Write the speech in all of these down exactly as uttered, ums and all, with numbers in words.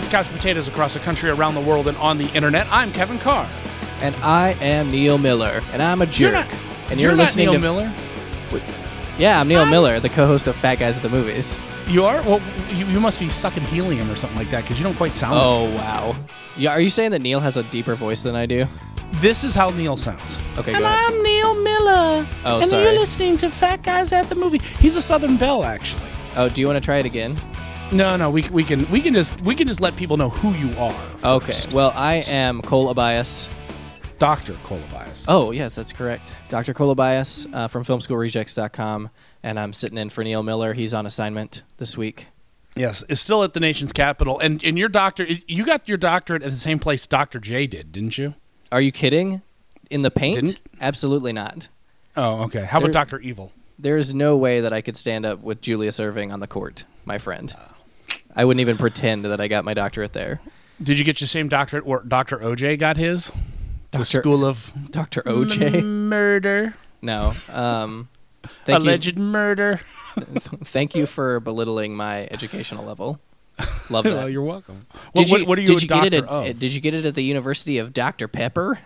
It's Couch Potatoes across the country, around the world, and on the internet. I'm Kevin Carr. And I am Neil Miller, and I'm a jerk. You're not, and you're, you're not listening Neil to Miller? Yeah, I'm Neil I'm... Miller, the co-host of Fat Guys at the Movies. You are? Well, you, you must be sucking helium or something like that, because you don't quite sound Oh, like wow. Yeah, are you saying that Neil has a deeper voice than I do? This is how Neil sounds. Okay, and go ahead. I'm Neil Miller. Oh, and sorry. you're listening to Fat Guys at the Movie. He's a Southern Belle, actually. Oh, do you want to try it again? No, no, we we can we can just we can just let people know who you are. Okay. First. Well, I am Cole Abias. Doctor Colabias. Oh, yes, that's correct. Doctor Cole Abias uh, from film school rejects dot com, and I'm sitting in for Neil Miller. He's on assignment this week. Yes, it's still at the nation's capital. And and your doctor, you got your doctorate at the same place Doctor J did, didn't you? Are you kidding? In the paint? Didn't? Absolutely not. Oh, okay. How There- about Doctor Evil? There is no way that I could stand up with Julius Irving on the court, my friend. I wouldn't even pretend that I got my doctorate there. Did you get your same doctorate where Doctor O J got his? The Doctor School of Doctor O J? M- Murder. No. Um, thank Alleged you. murder. Thank you for belittling my educational level. Love that. Well, you're welcome. Did what, you, what are you did a you get it doctor at, of? Did you get it at the University of Doctor Pepper?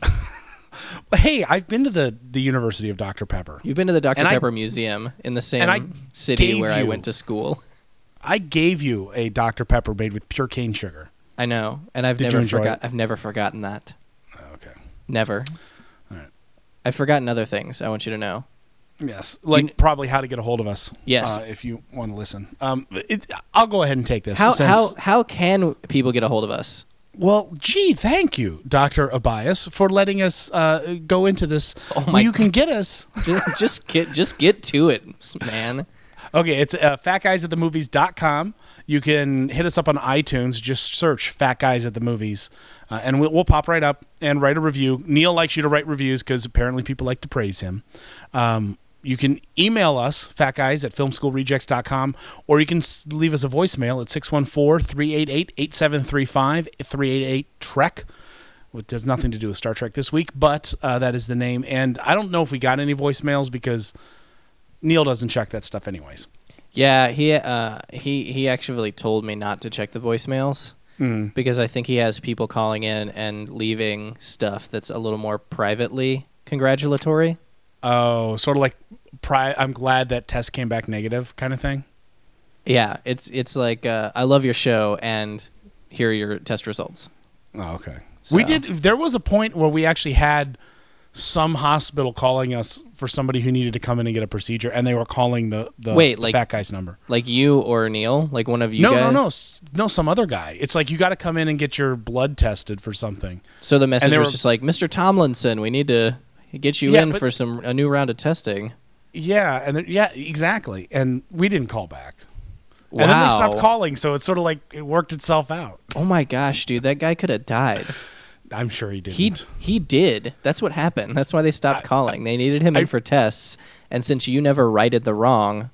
Hey, I've been to the, the University of Doctor Pepper. You've been to the Doctor And I- Pepper Museum in the same and I city gave where I you- went to school. I gave you a Doctor Pepper made with pure cane sugar. I know, and I've Did you never enjoy forgot. it? I've never forgotten that. Oh, okay. Never. All right. I've forgotten other things. I want you to know. Yes, like You kn- probably how to get a hold of us. Yes. uh, if you want to listen. Um, it, I'll go ahead and take this. How since- how how can people get a hold of us? Well, gee, thank you, Doctor Abias, for letting us uh, go into this. Oh Well, my you can get us. just, just get just get to it, man. Okay, it's uh, fat guys at the movies dot com. You can hit us up on iTunes. Just search Fat Guys at the Movies, uh, and we'll, we'll pop right up and write a review. Neil likes you to write reviews because apparently people like to praise him. Um, you can email us, fatguys at film school rejects dot com, or you can s- leave us a voicemail at six one four, three eight eight, eight seven three five, three eight eight, Trek. It has nothing to do with Star Trek this week, but uh, that is the name. And I don't know if we got any voicemails because Neil doesn't check that stuff anyways. Yeah, he uh, he he actually told me not to check the voicemails Mm. because I think he has people calling in and leaving stuff that's a little more privately congratulatory. Oh, sort of like pri- I'm glad that test came back negative kind of thing. Yeah, it's it's like uh, I love your show and here are your test results. Oh, okay. So- We did. There was a point where we actually had some hospital calling us for somebody who needed to come in and get a procedure, and they were calling the the, Wait, the like- fat guy's number. Like you or Neil, like one of you No, guys. no, no, s- no. Some other guy. It's like you got to come in and get your blood tested for something. So the message they was were- just like, Mister Tomlinson, we need to get you Yeah, in but- for some a new round of testing. Yeah, and then, yeah, exactly. And we didn't call back. Wow. And then they stopped calling, so it's sort of like it worked itself out. Oh my gosh, dude, that guy could have died. I'm sure he didn't. He he did. That's what happened. That's why they stopped I- calling. They needed him I- in for tests, and since you never righted the wrong,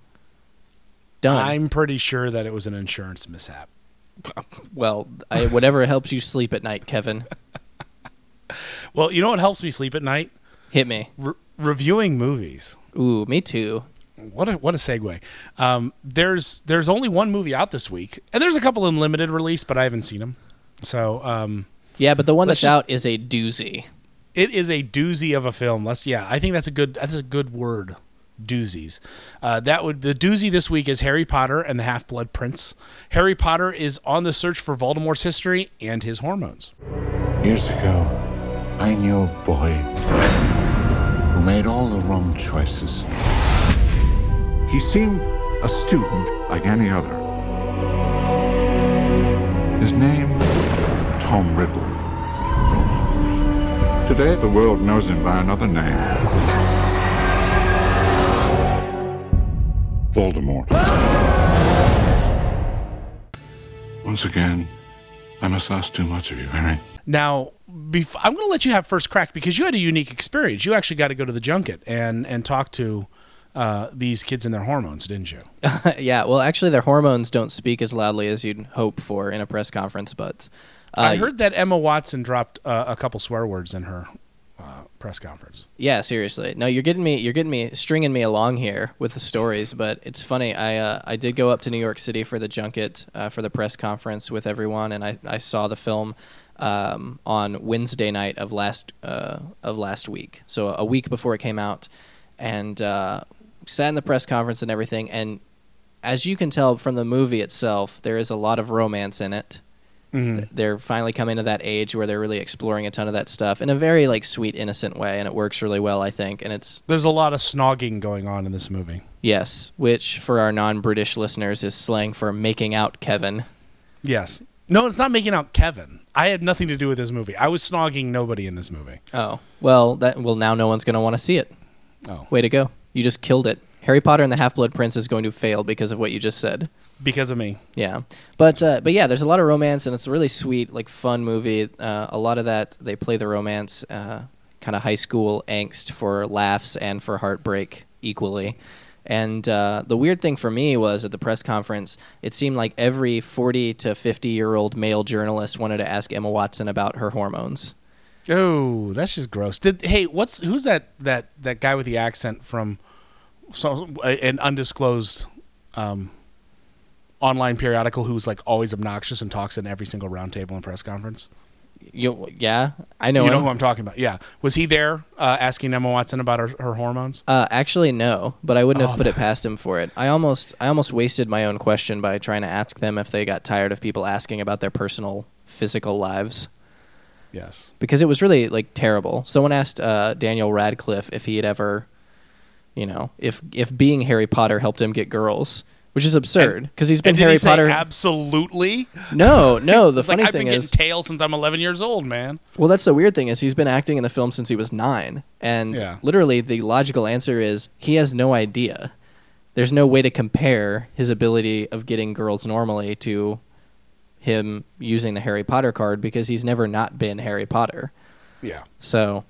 done. I'm pretty sure that it was an insurance mishap. well, I, whatever helps you sleep at night, Kevin. Well, you know what helps me sleep at night? Hit me. Re- reviewing movies. Ooh, me too. What a what a segue. Um, there's there's only one movie out this week, and there's a couple in limited release, but I haven't seen them. So um, Yeah, but the one Let's that's just- out is a doozy. it is a doozy of a film. Let's yeah, I think that's a good that's a good word. Doozies. Uh, that would the doozy this week is Harry Potter and the Half-Blood Prince. Harry Potter is on the search for Voldemort's history and his hormones. Years ago, I knew a boy who made all the wrong choices. He seemed a student like any other. His name, Tom Riddle. Today, the world knows him by another name. Voldemort. Once again, I must ask too much of you, Harry. Now, bef- I'm going to let you have first crack because you had a unique experience. You actually got to go to the junket and and talk to uh, these kids and their hormones, didn't you? Yeah, well, actually, their hormones don't speak as loudly as you'd hope for in a press conference, but... Uh, I heard that Emma Watson dropped uh, a couple swear words in her uh, press conference. Yeah, seriously. No, you're getting me. You're getting me, stringing me along here with the stories. But it's funny. I uh, I did go up to New York City for the junket uh, for the press conference with everyone, and I, I saw the film um, on Wednesday night of last uh, of last week. So a week before it came out, and uh, sat in the press conference and everything. And as you can tell from the movie itself, there is a lot of romance in it. Mm-hmm. They're finally coming to that age where they're really exploring a ton of that stuff in a very like sweet, innocent way, and it works really well, I think. And it's there's a lot of snogging going on in this movie. Yes, which for our non-British listeners is slang for making out Kevin. Yes. No, it's not making out Kevin. I had nothing to do with this movie. I was snogging nobody in this movie. Oh well, that well now no one's going to want to see it. Oh, way to go! You just killed it. Harry Potter and the Half-Blood Prince is going to fail because of what you just said. Because of me. Yeah. But uh, but yeah, there's a lot of romance, and it's a really sweet, like, fun movie. Uh, a lot of that, they play the romance, uh, kind of high school angst for laughs and for heartbreak equally. And uh, the weird thing for me was at the press conference, it seemed like every forty to fifty-year-old male journalist wanted to ask Emma Watson about her hormones. Oh, that's just gross. Did Hey, what's who's that, that, that guy with the accent from... So, an undisclosed um, online periodical who's like always obnoxious and talks in every single roundtable and press conference? You, yeah, I know You him. know who I'm talking about. Yeah. Was he there uh, asking Emma Watson about her, her hormones? Uh, actually, no, but I wouldn't have Oh, put it past him for it. I almost I almost wasted my own question by trying to ask them if they got tired of people asking about their personal physical lives. Yes. Because it was really like terrible. Someone asked uh, Daniel Radcliffe if he had ever... You know, if if being Harry Potter helped him get girls, which is absurd because he's been and did Harry he say Potter. Absolutely. No, no. The It's funny like, thing I've been is, getting tail since I'm eleven years old, man. well, that's the weird thing is he's been acting in the film since he was nine, and Yeah. literally the logical answer is he has no idea. There's no way to compare his ability of getting girls normally to him using the Harry Potter card because he's never not been Harry Potter. Yeah. So.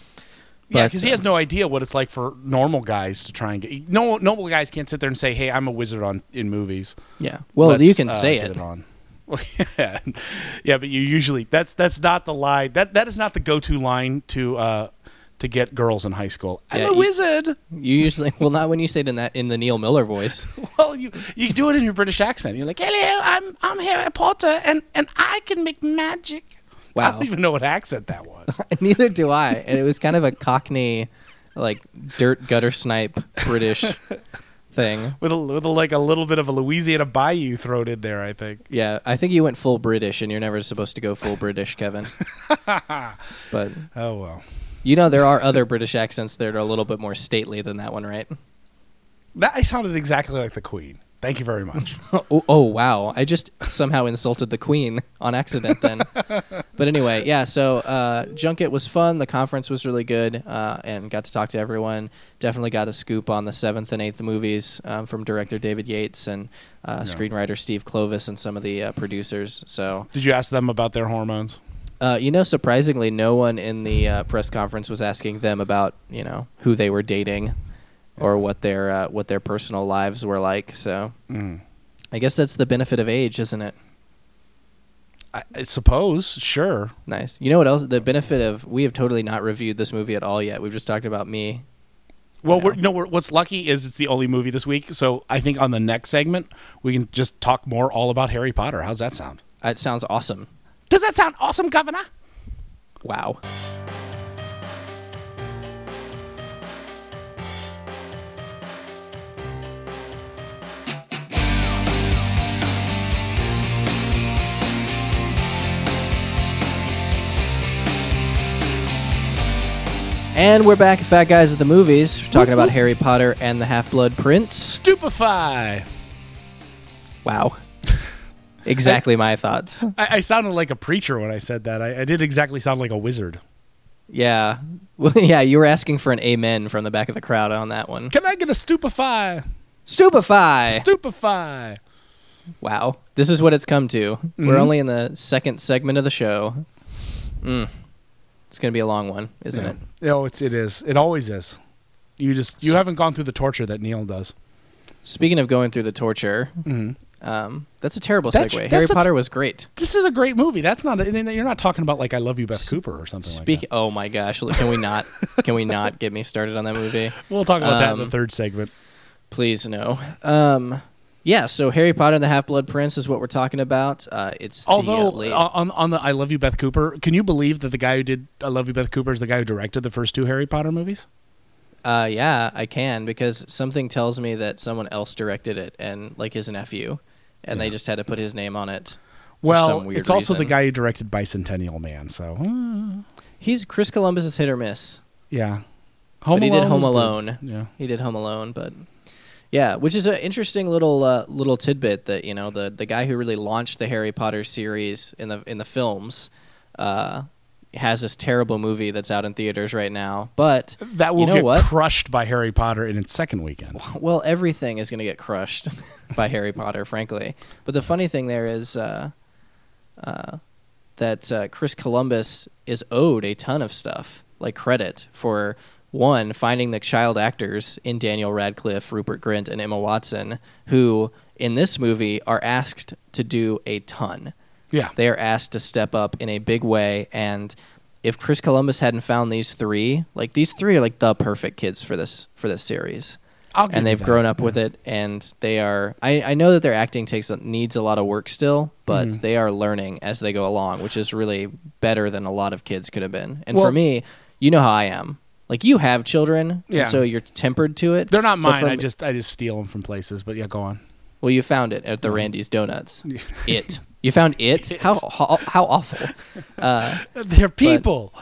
Yeah, But, because he has no idea what it's like for normal guys to try and get. No, normal guys can't sit there and say, "Hey, I'm a wizard on in movies." Yeah. Well, Let's, you can uh, say get it. it on. Well, yeah, yeah, but you usually that's that's not the line. That that is not the go-to line to uh, to get girls in high school. I'm Yeah, a you- wizard. You usually, well, not when you say it in that in the Neil Miller voice. Well, you you do it in your British accent. You're like, "Hello, I'm I'm Harry Potter, and and I can make magic." I Wow. don't even know what accent that was. Neither do I. And it was kind of a Cockney, like dirt gutter snipe British thing. with a, with a, like a little bit of a Louisiana Bayou thrown in there, I think. Yeah, I think you went full British, and you're never supposed to go full British, Kevin. But Oh well. you know there are other British accents that are a little bit more stately than that one, right? That I sounded exactly like the Queen. Thank you very much. Oh, oh wow! I just somehow insulted the Queen on accident then. But anyway, yeah. So uh, Junket was fun. The conference was really good, uh, and got to talk to everyone. Definitely got a scoop on the seventh and eighth movies um, from director David Yates and uh, Yeah. screenwriter Steve Kloves and some of the uh, producers. So Did you ask them about their hormones? uh, you know, surprisingly, no one in the uh, press conference was asking them about you know who they were dating. Or what their uh, what their personal lives were like. So, Mm. I guess that's the benefit of age, isn't it? I, I suppose, sure. Nice. You know what else? The benefit of we have totally not reviewed this movie at all yet. We've just talked about me. Well, Yeah. we're, you know, we're, what's lucky is it's the only movie this week. So I think on the next segment we can just talk more all about Harry Potter. How's that sound? It sounds awesome. Does that sound awesome, Governor? Wow. And we're back at Fat Guys at the Movies. We're talking about Harry Potter and the Half-Blood Prince. Stupefy. Wow. Exactly my thoughts. I, I sounded like a preacher when I said that. I, I did exactly sound like a wizard. Yeah. Well, yeah, you were asking for an amen from the back of the crowd on that one. Can I get a stupefy? Stupefy! Stupefy. Wow. This is what it's come to. Mm-hmm. We're only in the second segment of the show. Mm. It's going to be a long one, isn't Yeah. it? No, it's it is. It always is. You just you So- haven't gone through the torture that Neil does. Speaking of going through the torture, Mm-hmm. Um, that's a terrible That's- segue. that's Harry a- Potter was great. This is a great movie. That's not. You're not talking about like I Love You, Beth Cooper, or something Speak. like Oh my gosh! Can we not? Can we not get me started on that movie? that. We'll talk about that in the Um, third segment. Please no. Um, yeah. So Harry Potter and the Half-Blood Prince is what we're talking about. Uh, it's the, Although uh, late- on on the I Love You, Beth Cooper, can you believe that the guy who did I Love You, Beth Cooper is the guy who directed the first two Harry Potter movies? Uh, yeah, I can because something tells me that someone else directed it and like his nephew, and they just had to put his name on it. For Well, some weird it's also the reason. guy who directed Bicentennial Man. So uh, He's Chris Columbus is hit or miss. yeah, Home but he did Home was good. Alone. Yeah. He did Home Alone, but yeah, which is an interesting little uh, little tidbit that you know the the guy who really launched the Harry Potter series in the in the films. Uh, has this terrible movie that's out in theaters right now, but That will you know get what? crushed by Harry Potter in its second weekend. Well, everything is going to get crushed by Harry Potter, frankly. But the funny thing there is uh, uh, that uh, Chris Columbus is owed a ton of stuff, like credit for, one, finding the child actors in Daniel Radcliffe, Rupert Grint, and Emma Watson, who in this movie are asked to do a ton. Yeah. They are asked to step up in a big way, and if Chris Columbus hadn't found these three, like these three are like the perfect kids for this for this series. I'll give And you they've that. grown up with it, and they are. I, I know that their acting takes needs a lot of work still, but Mm-hmm. they are learning as they go along, which is really better than a lot of kids could have been. And Well- for me, you know how I am. Like you have children, Yeah. and so you're tempered to it. They're not But mine. from- I just I just steal them from places. But yeah, go on. well, you found it at the Randy's Donuts. It. You found it? It. How, how how awful. Uh, They're people.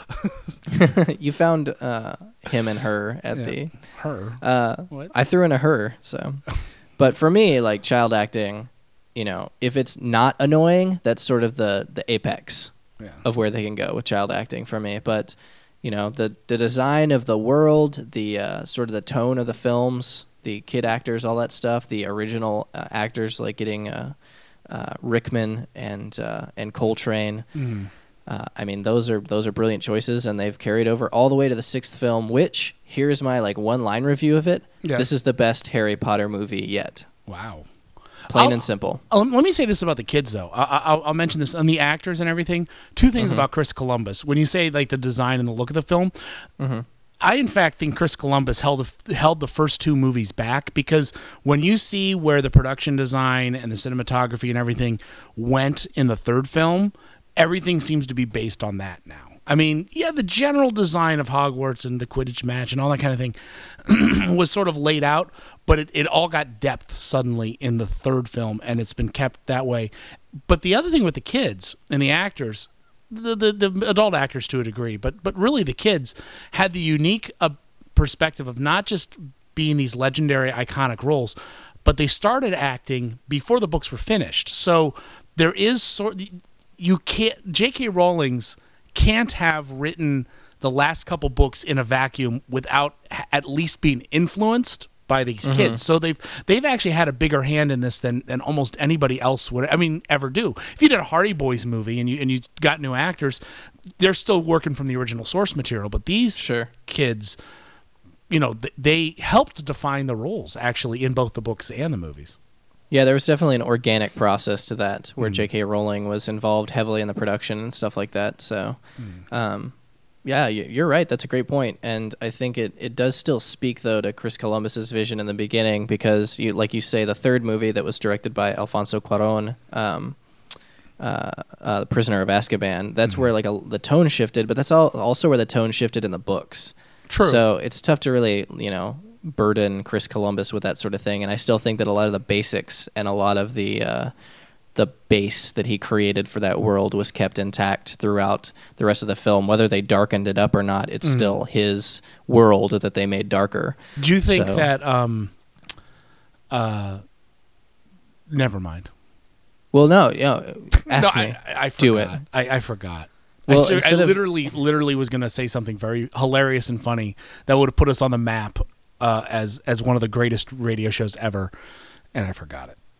you found uh, him and her at Yeah. the. Her. Uh, What? I threw in a her. So, but for me, like child acting, you know, if it's not annoying, that's sort of the the apex Yeah. of where they can go with child acting for me. But you know, the the design of the world, the uh, sort of the tone of the films, the kid actors, all that stuff, the original uh, actors like getting uh, uh, Rickman and uh, and Coltrane. Mm. Uh, I mean, those are those are brilliant choices, and they've carried over all the way to the sixth film. Which here's my like one line review of it. Yeah. This is the best Harry Potter movie yet, Wow. plain I'll- and simple. Um, let me say this about the kids, though. I, I, I'll mention this on the actors and everything. Two things Mm-hmm. about Chris Columbus. When you say like the design and the look of the film, Mm-hmm. I in fact think Chris Columbus held the, held the first two movies back because when you see where the production design and the cinematography and everything went in the third film, everything seems to be based on that now. I mean, yeah, the general design of Hogwarts and the Quidditch match and all that kind of thing was sort of laid out, but it, it all got depth suddenly in the third film, and it's been kept that way. But the other thing with the kids and the actors, the the, the adult actors to a degree, but but really the kids had the unique uh, perspective of not just being these legendary, iconic roles, but they started acting before the books were finished. So there is sort you can't J K. Rowling's can't have written the last couple books in a vacuum without h- at least being influenced by these Mm-hmm. kids. So they've they've actually had a bigger hand in this than, than almost anybody else would. I mean, ever do. If you did a Hardy Boys movie and you and you got new actors, they're still working from the original source material. But these Sure. kids, you know, th- they helped define the roles actually in both the books and the movies. Yeah, there was definitely an organic process to that where Mm. J K. Rowling was involved heavily in the production and stuff like that. So, Mm. um, yeah, y- you're right. That's a great point. And I think it, it does still speak, though, to Chris Columbus's vision in the beginning because, you, like you say, the third movie that was directed by Alfonso Cuarón, um, uh, uh, Prisoner of Azkaban, that's Mm-hmm. where like a, the tone shifted, but that's all, also where the tone shifted in the books. True. So it's tough to really, you know, burden Chris Columbus with that sort of thing. And I still think that a lot of the basics and a lot of the uh, the base that he created for that world was kept intact throughout the rest of the film. Whether they darkened it up or not, it's still his world that they made darker. Do you think So- that? Um, uh, never mind. Well, no, you know, ask no, me. I, I, I Do it. forgot. I, I forgot. Well, I, ser- I instead of- literally, literally was going to say something very hilarious and funny that would have put us on the map uh, as as one of the greatest radio shows ever, and I forgot it.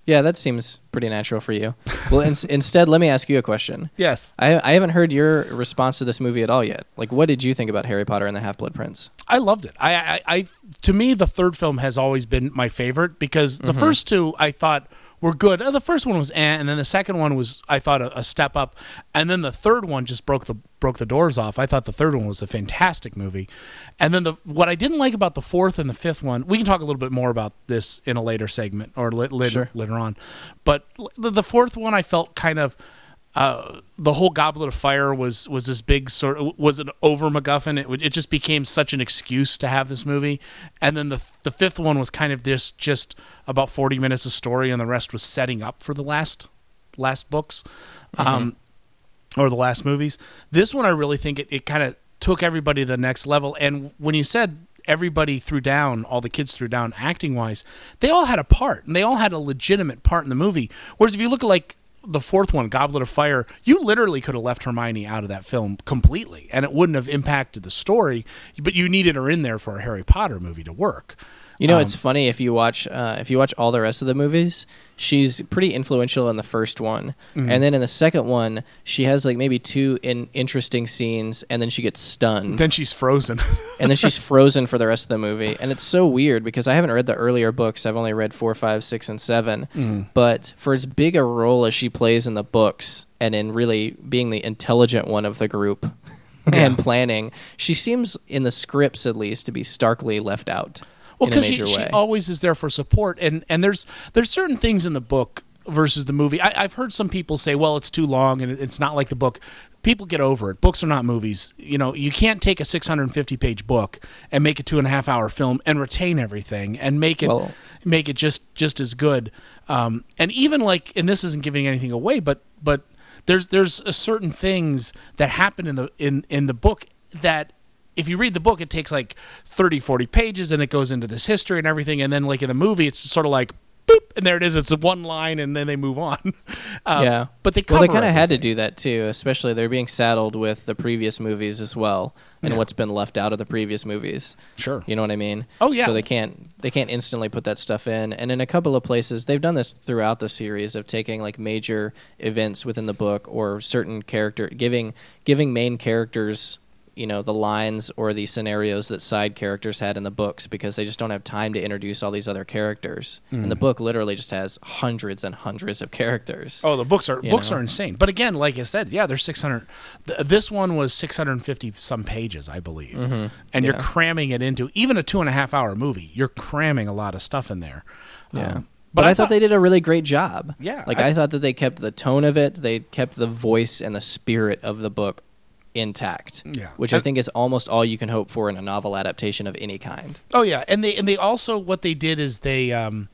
Yeah, that seems pretty natural for you. Well, in, instead, let me ask you a question. Yes. I, I haven't heard your response to this movie at all yet. Like, what did you think about Harry Potter and the Half-Blood Prince? I loved it. I, I, I, to me, the third film has always been my favorite because the mm-hmm. first two I thought were good. Uh, the first one was eh, and then the second one was, I thought, a, a step up, and then the third one just broke the broke the doors off. I thought the third one was a fantastic movie, and then the what I didn't like about the fourth and the fifth one, we can talk a little bit more about this in a later segment or li- later sure. later on, but the, the fourth one I felt kind of. Uh, the whole Goblet of Fire was was this big sort of was an over MacGuffin. It it just became such an excuse to have this movie, and then the the fifth one was kind of this just about forty minutes of story, and the rest was setting up for the last last books, mm-hmm. um, or the last movies. This one I really think it, it kind of took everybody to the next level. And when you said everybody threw down, all the kids threw down acting wise, they all had a part, and they all had a legitimate part in the movie. Whereas if you look at like the fourth one, Goblet of Fire, you literally could have left Hermione out of that film completely, and it wouldn't have impacted the story, but you needed her in there for a Harry Potter movie to work. You know, um, it's funny if you watch uh, if you watch all the rest of the movies, she's pretty influential in the first one, mm-hmm. and then in the second one, she has like maybe two in interesting scenes, and then she gets stunned. Then she's frozen, and then she's frozen for the rest of the movie, and it's so weird because I haven't read the earlier books. I've only read four, five, six, and seven. Mm-hmm. But for as big a role as she plays in the books, and in really being the intelligent one of the group yeah. and planning, she seems in the scripts at least to be starkly left out. Well, because she, she always is there for support, and, and there's there's certain things in the book versus the movie. I, I've heard some people say, well, it's too long, and it's not like the book. People get over it. Books are not movies. You know, you can't take a six hundred fifty page book and make a two and a half hour film and retain everything and make it well, make it just just as good. Um, and even like, and this isn't giving anything away, but but there's there's a certain things that happen in the in in the book that. If you read the book, it takes like thirty, forty pages, and it goes into this history and everything. And then, like in the movie, it's sort of like, boop, and there it is. It's one line, and then they move on. um, yeah. But they cover Well, they kind of everything. had to do that, too, especially they're being saddled with the previous movies as well and yeah. what's been left out of the previous movies. Sure. You know what I mean? Oh, yeah. So they can't they can't instantly put that stuff in. And in a couple of places, they've done this throughout the series of taking like major events within the book or certain character, giving giving main characters you know, the lines or the scenarios that side characters had in the books because they just don't have time to introduce all these other characters. Mm. And the book literally just has hundreds and hundreds of characters. Oh, the books are books know? are insane. But again, like I said, yeah, there's six hundred. Th- this one was six hundred fifty some pages, I believe. Mm-hmm. And yeah. you're cramming it into even a two and a half hour movie. You're cramming a lot of stuff in there. Yeah. Um, But, But I, I thought, thought- they did a really great job. Yeah, Like, I- I, thought that they kept the tone of it. They kept the voice and the spirit of the book intact. Yeah. Which I think is almost all you can hope for in a novel adaptation of any kind. Oh yeah, and they and they also what they did is they um,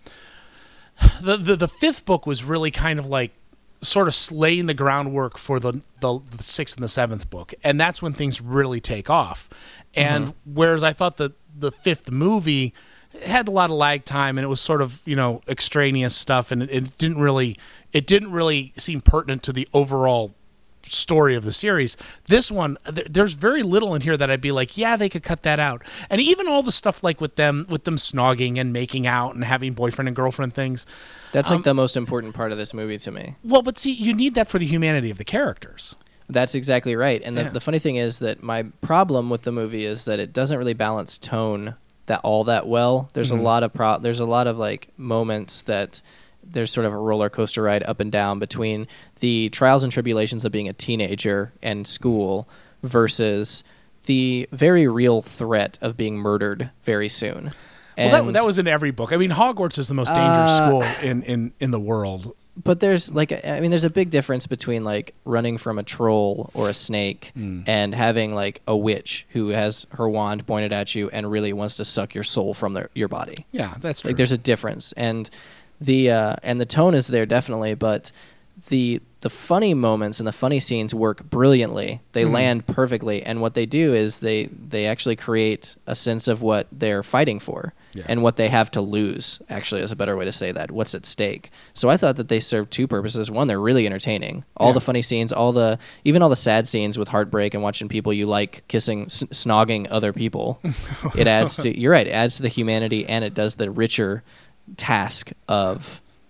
the, the the fifth book was really kind of like sort of laying the groundwork for the, the the sixth and the seventh book, and that's when things really take off. And mm-hmm. whereas I thought that the fifth movie had a lot of lag time, and it was sort of you know extraneous stuff, and it, it didn't really it didn't really seem pertinent to the overall story of the series. This one, th- there's very little in here that I'd be like, yeah, they could cut that out. And even all the stuff like with them, with them snogging and making out and having boyfriend and girlfriend things. That's um, like the most important part of this movie to me. Well, but see, you need that for the humanity of the characters. That's exactly right. And the, Yeah. the funny thing is that my problem with the movie is that it doesn't really balance tone that all that well. There's Mm-hmm. a lot of pro- there's a lot of like moments that there's sort of a roller coaster ride up and down between the trials and tribulations of being a teenager and school versus the very real threat of being murdered very soon. Well, And, that, that was in every book. I mean, Hogwarts is the most dangerous Uh, school in, in, in the world. but there's like I mean there's a big difference between like running from a troll or a snake Mm. and having like a witch who has her wand pointed at you and really wants to suck your soul from their, your body. Yeah, that's true. Like there's a difference, and the uh, and the tone is there definitely, but the the funny moments and the funny scenes work brilliantly. They Mm-hmm. land perfectly, and what they do is they they actually create a sense of what they're fighting for Yeah. and what they have to lose. Actually, is a better way to say that. What's at stake? So I thought that they served two purposes. One, they're really entertaining. All Yeah. the funny scenes, all the even all the sad scenes with heartbreak and watching people you like kissing, s- snogging other people. It adds to you're right. It adds to the humanity, and it does the richer task of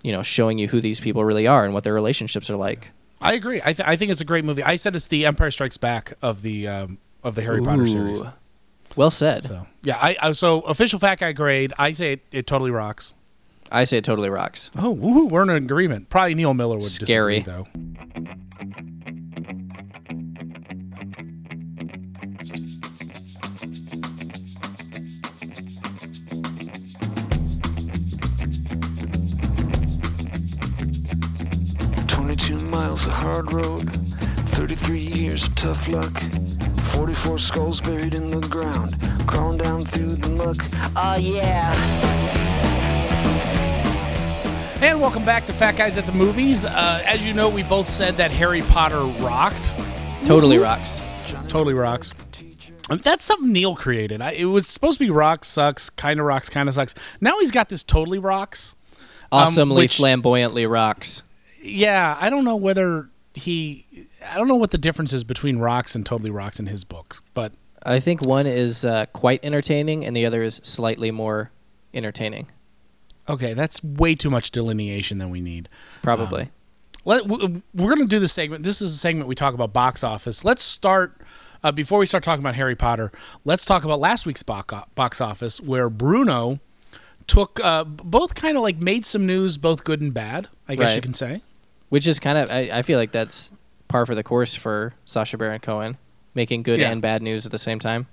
you know, showing you who these people really are and what their relationships are like. I agree. I, th- I think it's a great movie. I said it's the Empire Strikes Back of the um, of the Harry Ooh. Potter series. Well said. So yeah, I, I so official fat guy grade. I say it, it totally rocks. I say it totally rocks. Oh, woohoo, we're in agreement. Probably Neil Miller would Scary. disagree, though. twenty-two miles of hard road, thirty-three years of tough luck, forty-four skulls buried in the ground, crawling down through the muck. Oh yeah. And welcome back to Fat Guys at the Movies. Uh, as you know, we both said that Harry Potter rocked. Totally Woo-hoo. rocks. Totally rocks. And that's something Neil created. I, it was supposed to be rocks, sucks, kind of rocks, kind of sucks. Now he's got this totally rocks. Awesomely, um, which, flamboyantly rocks. Yeah, I don't know whether he... I don't know what the difference is between rocks and totally rocks in his books, but... I think one is uh, quite entertaining and the other is slightly more entertaining. Okay, that's way too much delineation than we need. Probably. Um, let, we're going to do this segment. This is a segment we talk about box office. Let's start, uh, before we start talking about Harry Potter, let's talk about last week's box office where Bruno took, uh, both kind of like made some news, both good and bad, I guess Right. you can say. Which is kind of, I, I feel like that's par for the course for Sacha Baron Cohen, making good Yeah. and bad news at the same time.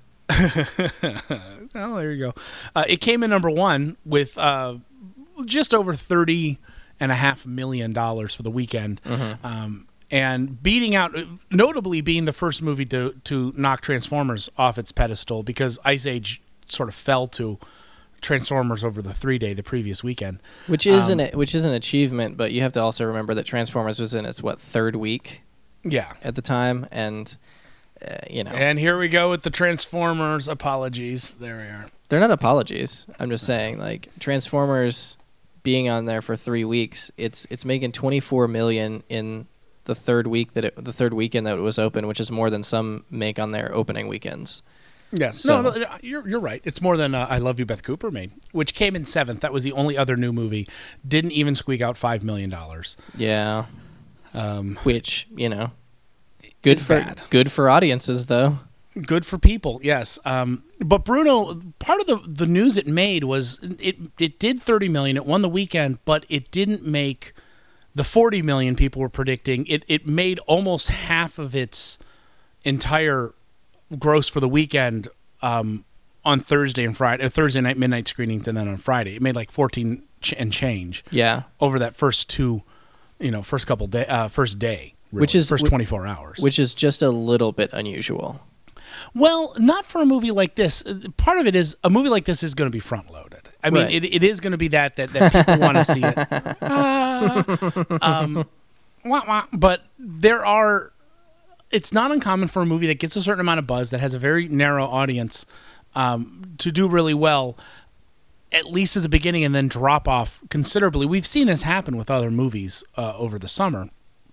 Oh, there you go. Uh, it came in number one with uh, just over thirty and a half million dollars for the weekend, Mm-hmm. um, and beating out, notably being the first movie to to knock Transformers off its pedestal because Ice Age sort of fell to Transformers over the three day the previous weekend. Which is Um, an which is an achievement, but you have to also remember that Transformers was in its what third week Yeah, at the time, and uh, you know and here we go with the Transformers apologies. There we are. they're not apologies. I'm just saying, like Transformers being on there for three weeks, it's it's making twenty-four million in the third week that it, the third weekend that it was open, which is more than some make on their opening weekends. Yes. So- no, no, you're you're right. It's more than uh, I Love You, Beth Cooper made, which came in seventh. That was the only other new movie. Didn't even squeak out five million dollars. Yeah, Um, which you know, good It's for bad. good for audiences though. good for people, yes. Um, but Bruno, part of the the news it made was it it did thirty million. It won the weekend, but it didn't make the forty million people were predicting. It it made almost half of its entire gross for the weekend um, on Thursday and Friday, uh, Thursday night midnight screenings, and then on Friday it made like fourteen ch- and change Yeah, over that first two, you know, first couple day, uh, first day, really, Which is- first wh- twenty four hours. which is just a little bit unusual. Well, not for a movie like this. Uh, Part of it is a movie like this is going to be front loaded. I mean, Right. it, it is going to be that that, that people want to see it. Ah. um, wah, wah. But there are. It's not uncommon for a movie that gets a certain amount of buzz that has a very narrow audience um, to do really well, at least at the beginning, and then drop off considerably. We've seen this happen with other movies uh, over the summer.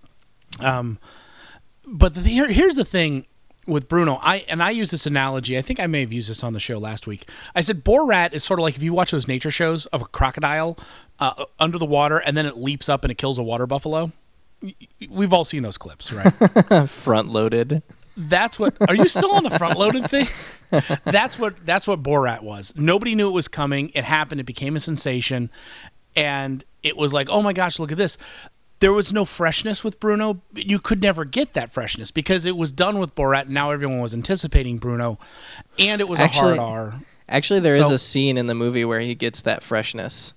Um, but the, here, here's the thing with Bruno. I and I use this analogy. I think I may have used this on the show last week. I said Borat is sort of like if you watch those nature shows of a crocodile uh, under the water, and then it leaps up and it kills a water buffalo. We've all seen those clips, right? Front loaded. That's what. Are you still on the front loaded thing? That's what. That's what Borat was. Nobody knew it was coming. It happened. It became a sensation, and it was like, oh my gosh, look at this. There was no freshness with Bruno. You could never get that freshness because it was done with Borat. And now everyone was anticipating Bruno, and it was Actually- a hard R. Actually, there is So- a scene in the movie where he gets that freshness.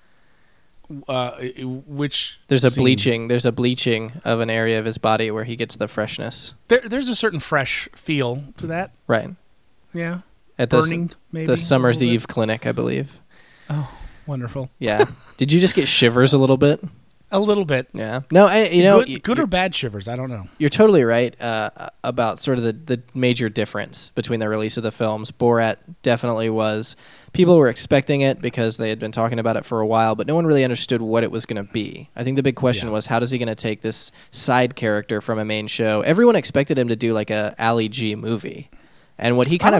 Uh, which There's a scene? bleaching. There's a bleaching of an area of his body where he gets the freshness. There, there's a certain fresh feel to that. Right. Yeah, At the, burning maybe the a Summer's little bit. Eve clinic, I believe. Wonderful. Yeah. Did you just get shivers a little bit? A little bit. Yeah. No, I, you know, good, y- good you're, or bad shivers? I don't know. you're totally right uh, about sort of the, the major difference between the release of the films. Borat definitely was. People were expecting it because they had been talking about it for a while, but no one really understood what it was going to be. I think the big question Yeah. was, how is he going to take this side character from a main show? Everyone expected him to do like a Ali G movie. And what he I kind don't of... thi- I,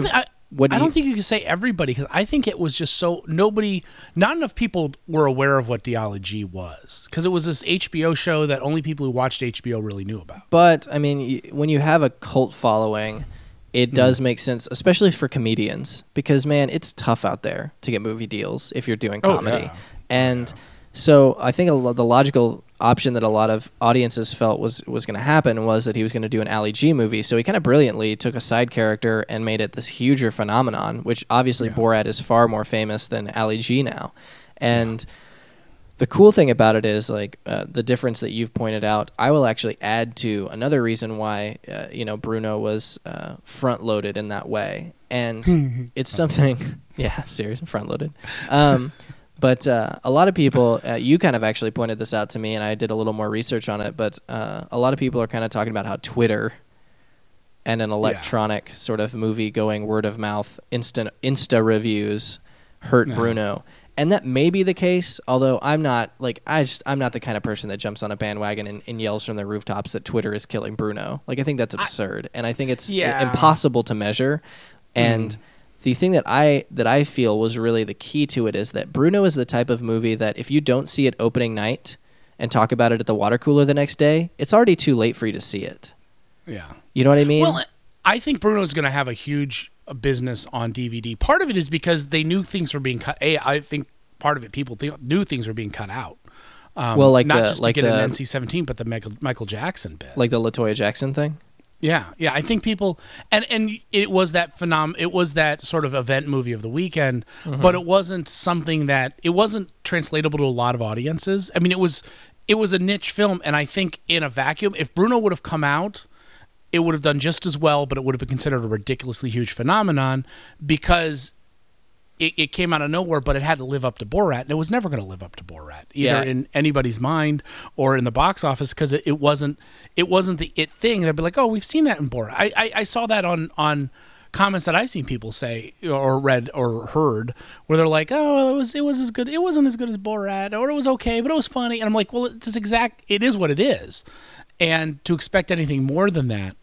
What do I don't you, think you can say everybody, because I think it was just so nobody, not enough people were aware of what Dialogy was, because it was this H B O show that only people who watched H B O really knew about. But I mean, y- when you have a cult following, it does make sense, especially for comedians, because man, it's tough out there to get movie deals if you're doing Oh, comedy. yeah. And so I think a lo- the logical option that a lot of audiences felt was was going to happen was that he was going to do an Ali G movie. So he kind of brilliantly took a side character and made it this huger phenomenon, which obviously Yeah. Borat is far more famous than Ali G now. And the cool thing about it is, like, uh, the difference that you've pointed out, I will actually add to another reason why, uh, you know, Bruno was uh, front-loaded in that way. And it's something, yeah, serious, front-loaded. Um, but uh, a lot of people, uh, you kind of actually pointed this out to me, and I did a little more research on it, but uh, a lot of people are kind of talking about how Twitter and an electronic sort of movie-going word-of-mouth instant Insta reviews hurt No. Bruno. And that may be the case, although I'm not like I just I'm not the kind of person that jumps on a bandwagon and, and yells from the rooftops that Twitter is killing Bruno. Like, I think that's absurd, and I think it's i- Yeah. impossible to measure. And the thing that I that I feel was really the key to it is that Bruno is the type of movie that if you don't see it opening night and talk about it at the water cooler the next day, it's already too late for you to see it. Yeah. You know what I mean? Well, I think Bruno's going to have a huge uh, business on D V D. Part of it is because they knew things were being cut. A, I think part of it, people th- knew things were being cut out. Um, Well, like not the- just like to get the- an N C seventeen, but the Michael, Michael Jackson bit. Like the LaToya Jackson thing? Yeah, yeah. I think people, and and it was that phenom. It was that sort of event movie of the weekend, but it wasn't something that it wasn't translatable to a lot of audiences. I mean, it was it was a niche film, and I think in a vacuum, if Bruno would have come out, it would have done just as well, but it would have been considered a ridiculously huge phenomenon because it, it came out of nowhere, but it had to live up to Borat, and it was never going to live up to Borat, either Yeah. in anybody's mind or in the box office, because it, it wasn't it wasn't the it thing. They'd be like, oh, we've seen that in Borat. I, I, I saw that on on comments that I've seen people say or read or heard, where they're like, oh, well, it was it was as good. It wasn't as good as Borat, or it was okay, but it was funny. And I'm like, well, it's exact. It is what it is, and to expect anything more than that,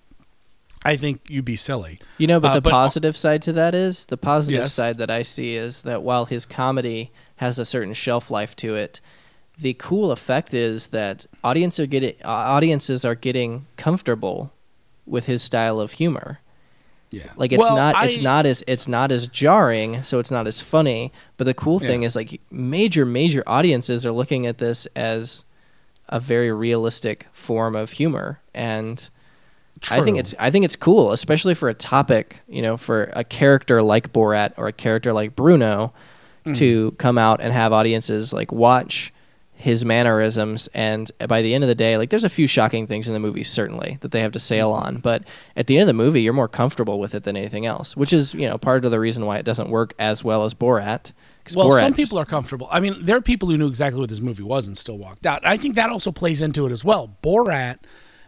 I think you'd be silly. You know, but Uh, the but- positive side to that is the positive Yes. side that I see is that while his comedy has a certain shelf life to it, the cool effect is that audiences are getting uh, audiences are getting comfortable with his style of humor. Yeah, Like it's Well, not it's I- not as it's not as jarring, so it's not as funny. But the cool thing Yeah. is like major major audiences are looking at this as a very realistic form of humor, and I think True. it's I think it's cool, especially for a topic, you know, for a character like Borat or a character like Bruno Mm. to come out and have audiences like watch his mannerisms, and by the end of the day, like there's a few shocking things in the movie certainly that they have to sail on, but at the end of the movie, you're more comfortable with it than anything else, which is, you know, part of the reason why it doesn't work as well as Borat. 'Cause Well, Borat some just- people are comfortable. I mean, there are people who knew exactly what this movie was and still walked out. I think that also plays into it as well. Borat,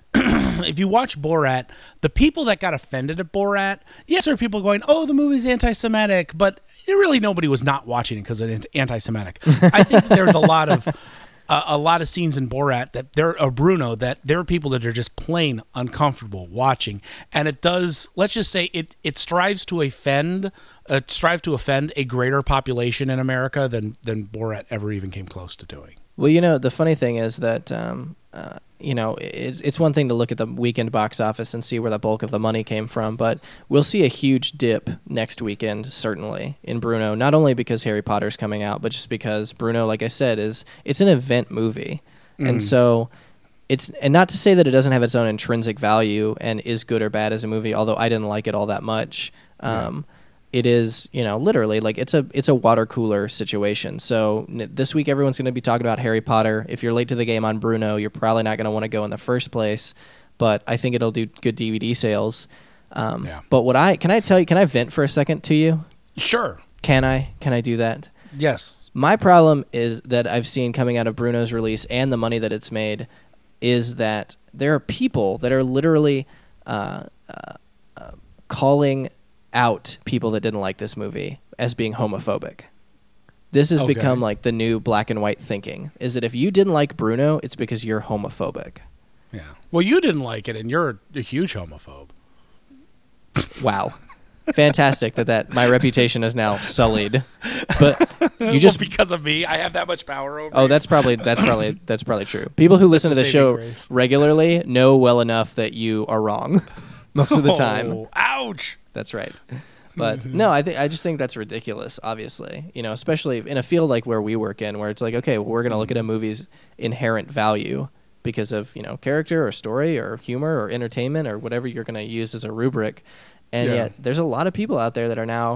if you watch Borat, the people that got offended at Borat, yes, there are people going, oh, the movie's anti-Semitic, but it really nobody was not watching it because it's anti-Semitic. I think there's a lot of uh, a lot of scenes in Borat that there are Bruno that there are people that are just plain uncomfortable watching, and it does. Let's just say it it strives to offend, uh, strive to offend a greater population in America than than Borat ever even came close to doing. Well, you know, the funny thing is that, um, uh, you know, it's it's one thing to look at the weekend box office and see where the bulk of the money came from, but we'll see a huge dip next weekend, certainly, in Bruno, not only because Harry Potter's coming out, but just because Bruno, like I said, is it's an event movie. And so it's, and not to say that it doesn't have its own intrinsic value and is good or bad as a movie, although I didn't like it all that much. Um, It is, you know, literally like it's a it's a water cooler situation. So n- this week everyone's going to be talking about Harry Potter. If you're late to the game on Bruno, you're probably not going to want to go in the first place. But I think it'll do good D V D sales. Um, Yeah. But what I can I tell you? Can I vent for a second to you? Sure. Can I? Can I do that? Yes. My problem is that I've seen coming out of Bruno's release and the money that it's made is that there are people that are literally uh, uh, uh, calling out people that didn't like this movie as being homophobic. This has Okay. become like the new black and white thinking, is that if you didn't like Bruno, it's because you're homophobic. Yeah. Well, you didn't like it, and you're a huge homophobe. Wow. fantastic that that my reputation is now sullied. But you just well, because of me, I have that much power over. oh, you. that's probably that's probably that's probably true. People who listen to the the saving show grace. regularly know well enough that you are wrong most of the time. Oh, ouch. That's right. But no, I think I just think that's ridiculous. Obviously, you know, especially in a field like where we work in, where it's like, okay, well, we're going to look at a movie's inherent value because of, you know, character or story or humor or entertainment or whatever you're going to use as a rubric. And Yeah. yet, there's a lot of people out there that are now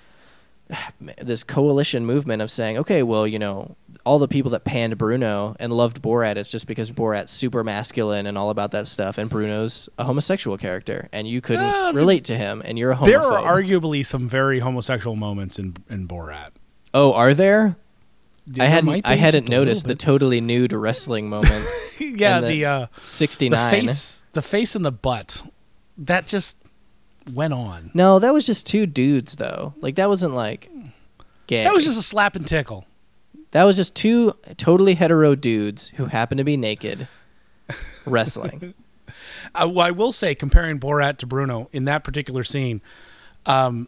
this coalition movement of saying, okay, well, you know, all the people that panned Bruno and loved Borat is just because Borat's super masculine and all about that stuff, and Bruno's a homosexual character, and you couldn't Uh, relate to him, and you're a homophobe. There are arguably some very homosexual moments in in Borat. Oh, are there? There I hadn't. might be, I hadn't just a little noticed the bit. totally nude wrestling moment. yeah, in the the uh, the sixty-nine. face, the face and the butt, that just went on. No, that was just two dudes, though. Like that wasn't like gay. That was just a slap and tickle. That was just two totally hetero dudes who happened to be naked wrestling. Uh, well, I will say, comparing Borat to Bruno in that particular scene, um,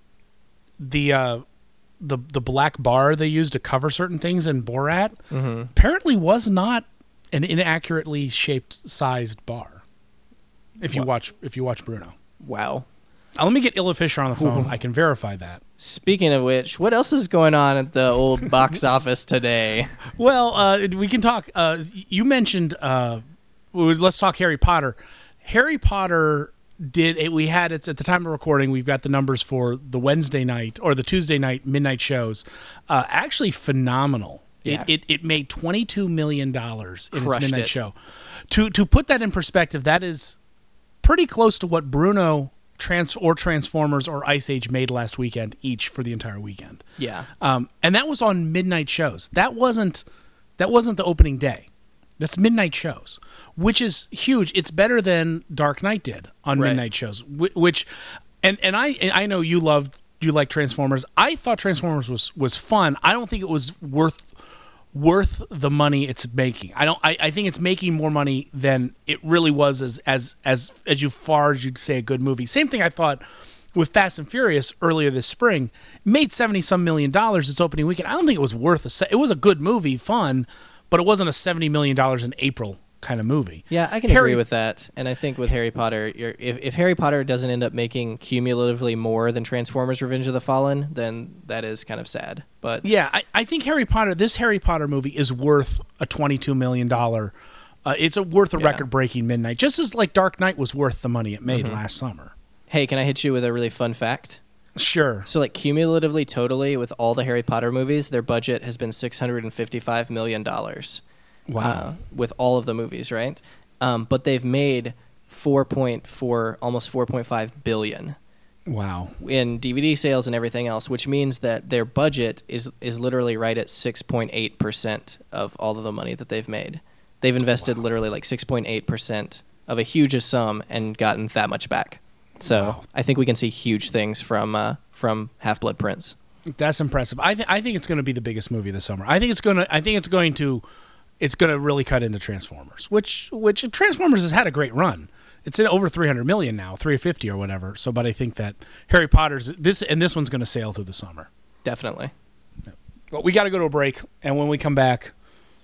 the uh, the the black bar they used to cover certain things in Borat Mm-hmm. apparently was not an inaccurately shaped sized bar. If you Wow. watch if you watch Bruno, Wow. uh, let me get Illa Fisher on the phone. I can verify that. Speaking of which, what else is going on at the old box office today? Well, uh, we can talk. Uh, you mentioned. Uh, let's talk Harry Potter. Harry Potter did. It, we had it's at the time of recording. We've got the numbers for the Wednesday night or the Tuesday night midnight shows. Uh, actually, phenomenal. Yeah. It, it it made twenty two million dollars in Crushed its midnight it. show. To to put that in perspective, that is pretty close to what Bruno Trans or Transformers or Ice Age made last weekend each for the entire weekend. Yeah. Um, and that was on midnight shows. That wasn't that wasn't the opening day. That's midnight shows, which is huge. It's better than Dark Knight did on Right. midnight shows. wh- Which, and and I and I know you loved you like Transformers. I thought Transformers was was fun. I don't think it was worth worth the money it's making. I don't. I, I think it's making more money than it really was as as as as you far as you'd say a good movie. Same thing I thought with Fast and Furious earlier this spring. It made seventy some million dollars its opening weekend. I don't think it was worth a. Se- it was a good movie, fun, but it wasn't a seventy million dollars in April kind of movie. Yeah, I can Harry- agree with that. And I think with Harry Potter, you're, if, if Harry Potter doesn't end up making cumulatively more than Transformers Revenge of the Fallen, then that is kind of sad. But Yeah, I, I think Harry Potter. This Harry Potter movie is worth a twenty-two million dollar. Uh, it's a worth a Yeah. record-breaking midnight, just as like Dark Knight was worth the money it made Mm-hmm. last summer. hey, can I hit you with a really fun fact? Sure. So, like, cumulatively, totally, with all the Harry Potter movies, their budget has been six hundred fifty-five million dollars. Wow. Uh, with all of the movies, right? Um, but they've made four point four, almost four point five billion Wow. in D V D sales and everything else, which means that their budget is is literally right at six point eight percent of all of the money that they've made. They've invested literally like six point eight percent of a huge sum and gotten that much back. So Wow. I think we can see huge things from uh, from Half-Blood Prince. That's impressive. I think I think it's going to be the biggest movie this summer. I think it's going to. I think it's going to. It's going to really cut into Transformers, which which Transformers has had a great run. It's in over three hundred million now, three fifty or whatever. So, but I think that Harry Potter's this and this one's going to sail through the summer. Definitely. But we got to go to a break, and when we come back,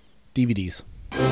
D V Ds.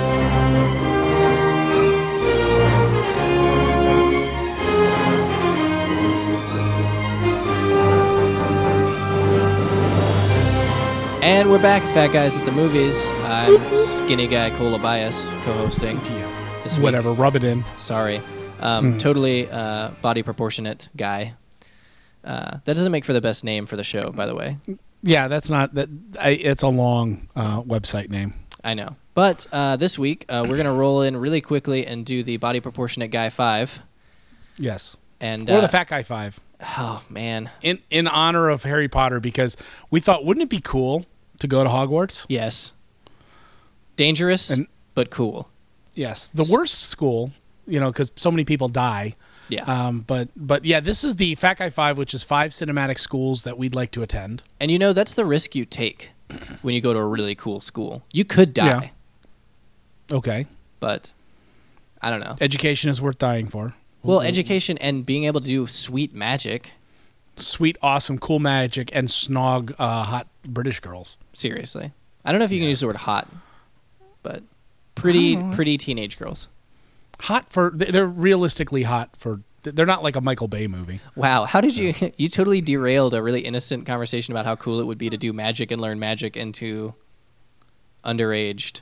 And we're back, Fat Guys at the Movies. I'm Skinny Guy Cola Bias, co-hosting this week. Whatever, rub it in. Sorry. Um, Totally uh, body proportionate guy. Uh, that doesn't make for the best name for the show, by the way. Yeah, that's not that. I, it's a long uh, website name. I know. But uh, this week, uh, we're going to roll in really quickly and do the body proportionate guy five. Yes, And or uh, the Fat Guy Five oh, man. in in honor of Harry Potter because we thought, wouldn't it be cool to go to Hogwarts? Yes. Dangerous, And- but cool. Yes, the worst school, you know, because so many people die. Yeah. Um, but but yeah, this is the Fat Guy Five, which is five cinematic schools that we'd like to attend. And you know, that's the risk you take when you go to a really cool school. You could die, Yeah. Okay, but I don't know. education is worth dying for. Well, education and being able to do sweet magic. sweet, awesome, cool magic, and snog uh, hot British girls. Seriously. I don't know if you can use the word hot, but pretty pretty teenage girls. Hot for they're realistically hot for they're not like a Michael Bay movie. Wow, how did you you totally derailed a really innocent conversation about how cool it would be to do magic and learn magic into underaged.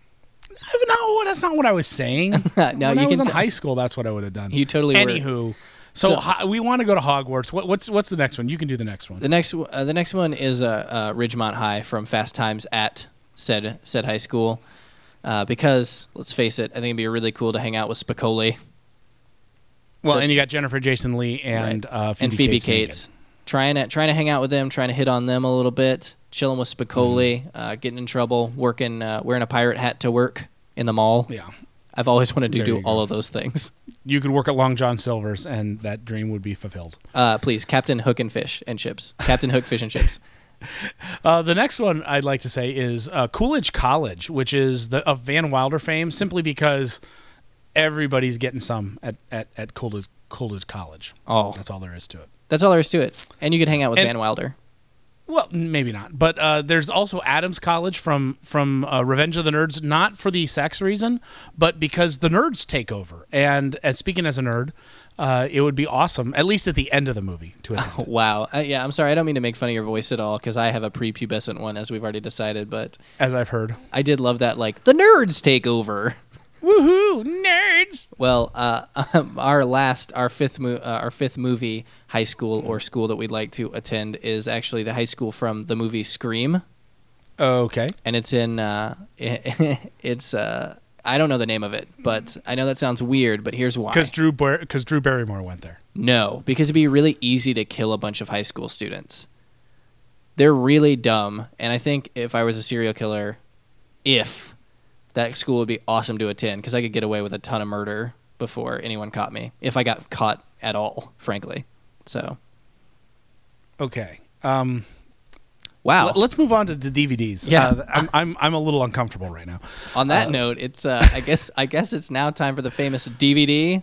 No, that's not what I was saying. no, when you I can was in t- high school, that's what I would have done. You totally were. Anywho, so, So- ho- we want to go to Hogwarts. What, what's what's the next one? You can do the next one. The next uh, the next one is uh, uh, Ridgemont High from Fast Times at said said high school. Uh, because let's face it, I think it'd be really cool to hang out with Spicoli Well, the- and you got Jennifer Jason Lee and Right. uh, Phoebe and Phoebe Cates. Cates. Trying to trying to hang out with them, trying to hit on them a little bit, chilling with Spicoli, Mm-hmm. uh, getting in trouble, working uh, wearing a pirate hat to work in the mall. Yeah. I've always wanted to There do you all go. of those things. You could work at Long John Silver's, and that dream would be fulfilled. Uh, please, Captain Hook and Fish and Chips. Captain Hook Fish and Chips. Uh, the next one I'd like to say is uh, Coolidge College, which is the of Van Wilder fame, simply because everybody's getting some at, at, at Coolidge, Coolidge College. Oh, That's all there is to it. that's all there is to it. And you could hang out with And- Van Wilder. Well, maybe not. But uh, there's also Adams College from from uh, Revenge of the Nerds, not for the sex reason, but because the nerds take over. And, and speaking as a nerd, uh, it would be awesome, at least at the end of the movie, to attend. Wow. Uh, yeah, I'm sorry. I don't mean to make fun of your voice at all because I have a prepubescent one, as we've already decided. But As I've heard. I did love that, like, the nerds take over. Woohoo, nerds! Well, uh, um, our last, our fifth, mo- uh, our fifth movie, high school or school that we'd like to attend is actually the high school from the movie Scream, Okay. and it's in, uh, it's, uh, I don't know the name of it, but I know that sounds weird. But here's why. Because Drew, Bar- 'cause Drew Barrymore went there. No, because it'd be really easy to kill a bunch of high school students. They're really dumb, and I think if I was a serial killer, if that school would be awesome to attend because I could get away with a ton of murder before anyone caught me, if I got caught at all, frankly. So, Okay. Um, wow. l- let's move on to the D V Ds. Yeah. Uh, I'm, I'm, I'm a little uncomfortable right now. On that note, it's uh, I guess I guess it's now time for the famous D V D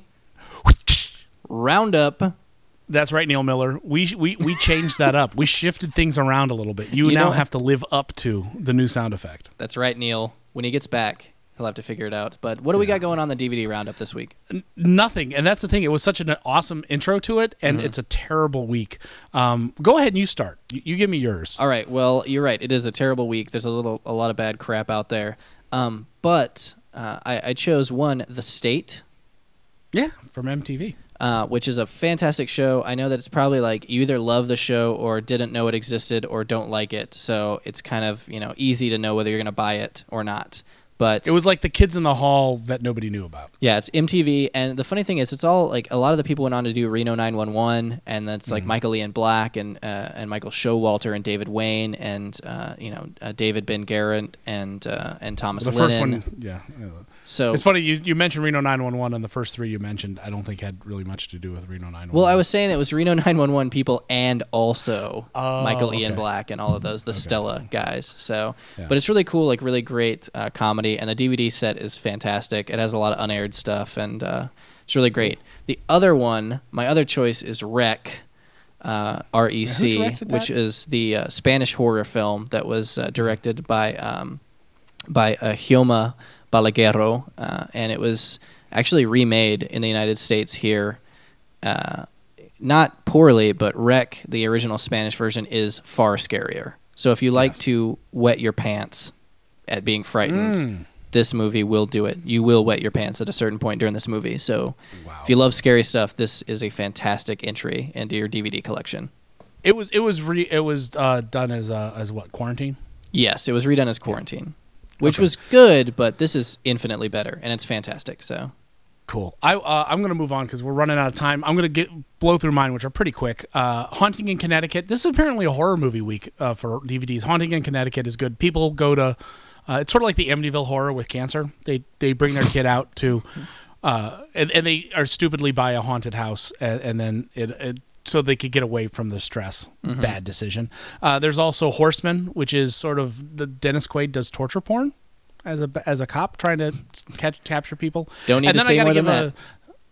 roundup. That's right, Neil Miller. We we we changed that up. We shifted things around a little bit. You, You now know- have to live up to the new sound effect. That's right, Neil. When he gets back, he'll have to figure it out. But what do we got going on the D V D roundup this week? Nothing, and that's the thing. It was such an awesome intro to it, and Mm-hmm. it's a terrible week. Um, go ahead and you start. You, you give me yours. All right. Well, you're right. It is a terrible week. There's a little, a lot of bad crap out there. Um, but uh, I, I chose one, The State, Yeah, from M T V. uh, which is a fantastic show. I know that it's probably like you either love the show or didn't know it existed or don't like it. So it's kind of you know easy to know whether you're going to buy it or not. But It was like the Kids in the Hall that nobody knew about. yeah, it's M T V, and the funny thing is, it's all like a lot of the people went on to do Reno nine one one, and that's like Michael Ian Black and uh, and Michael Showalter and David Wayne and uh, you know uh, David Ben Garrett and uh, and Thomas The Lennon. first one, yeah. yeah. So It's funny you, you mentioned Reno nine one one, and the first three you mentioned, I don't think had really much to do with Reno nine one one. well, I was saying it was Reno nine one one people and also Oh, Michael Ian okay. Black and all of those, the Stella guys. So, Yeah. but it's really cool, like really great uh, comedy, and the D V D set is fantastic. It has a lot of unaired stuff, and uh, it's really great. The other one, my other choice is Rec, uh, R E C, directed that? which is the uh, Spanish horror film that was uh, directed by um, by uh, Hioma Balaguerro, uh, and it was actually remade in the United States here. Uh, not poorly, but Rec, the original Spanish version, is far scarier. So if you like Yes. to wet your pants at being frightened, Mm. this movie will do it. You will wet your pants at a certain point during this movie. So Wow. if you love scary stuff, this is a fantastic entry into your D V D collection. It was it was re, it was uh, done as uh, as what, quarantine? Yes, it was redone as Quarantine, which Okay. was good, but this is infinitely better, and it's fantastic. So Cool. I uh, I'm gonna move on because we're running out of time. I'm gonna get blow through mine, which are pretty quick. Uh, Haunting in Connecticut. This is apparently a horror movie week uh, for D V Ds. Haunting in Connecticut is good. People go to. Uh, it's sort of like the Amityville Horror with cancer. They they bring their kid out to, uh, and, and they are stupidly buy a haunted house, and, and then it, it so they could get away from the stress. Bad decision. Uh, there's also Horseman, which is sort of the Dennis Quaid does torture porn as a as a cop trying to catch capture people. Don't need and to then say I gotta more than give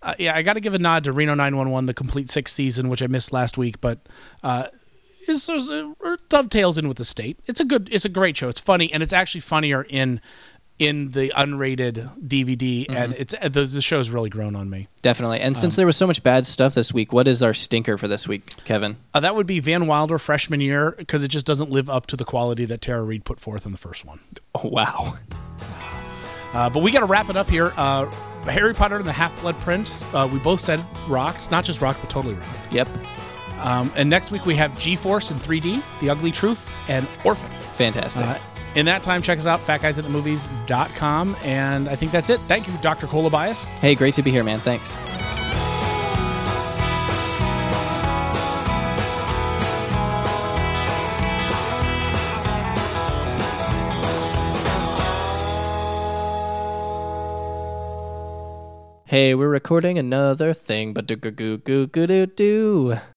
uh, yeah, I got to give a nod to Reno nine one one, the complete sixth season, which I missed last week, but uh, is uh, dovetails in with the state. It's a good, it's a great show. It's funny, and it's actually funnier in in the unrated D V D, mm-hmm. and it's the, the show's really grown on me. Definitely. And since um, there was so much bad stuff this week, what is our stinker for this week, Kevin? Uh, that would be Van Wilder freshman year, because it just doesn't live up to the quality that Tara Reid put forth in the first one. Oh, wow. Uh, but we got to wrap it up here. Uh, Harry Potter and the Half-Blood Prince, uh, we both said rocked. Not just rocked, but totally rocked. Yep. Um, and next week we have G-Force in three D, The Ugly Truth, and Orphan. Fantastic. Uh, in that time, check us out, fat guys at the movies dot com. And I think that's it. Thank you, Doctor Colabias. Hey, great to be here, man. Thanks. Hey, we're recording another thing, but do goo goo goo goo doo doo.